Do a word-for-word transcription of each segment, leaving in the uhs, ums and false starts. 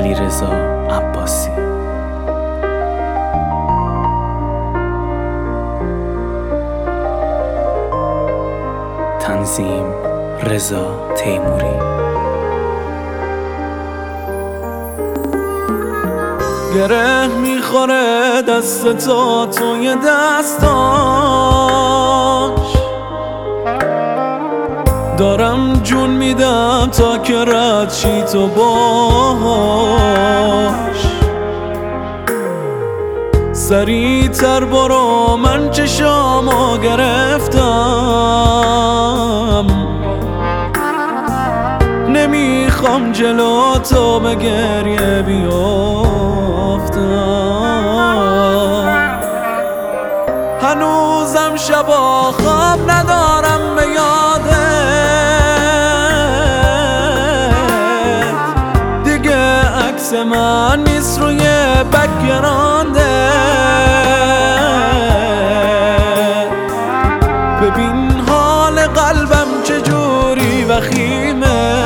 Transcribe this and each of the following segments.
علیرضا عباسی. تنظیم رضا تیموری. گره میخوره دست تا توی دستاش، دارم جون میدم تا که رد شی تو باهاش. سریع تر برو من چشامو گرفتم، نمیخوام جلو تو به گریه بیافتم. هنوزم شبا خواب ندارم به یادت، دیگه عکس من نیست روی بک‌گراندت. ببین حال قلبم چجوری وخیمه،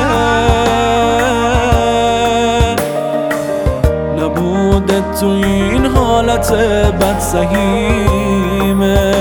نبودت تو این حالت بد سهیمه.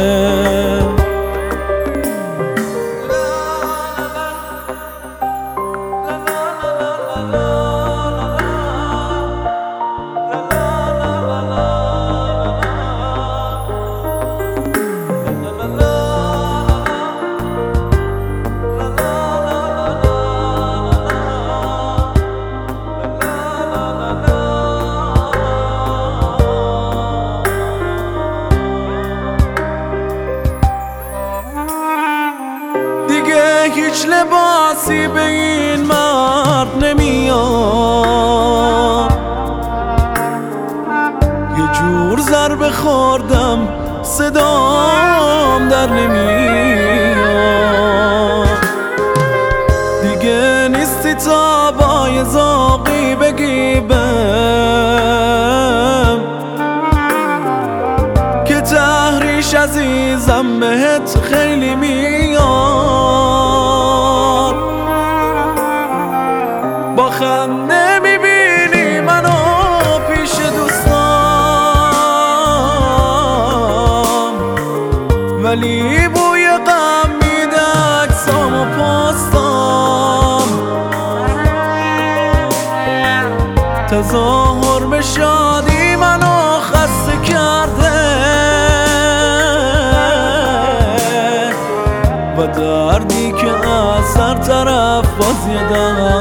هیچ لباسی به این مرد نمیاد، یه جور ضربه خوردم صدام در نمیاد. دیگه نیستی تا با یه زاقی بگی بهم که تحریش عزیزم بهت خیلی میاد. با خنده میبینی منو پیش دوستام، ولی بوی غم میده عکسام و پستام. تظاهر به شادی منو خسته کرده و دردی که از هر طرف باز یه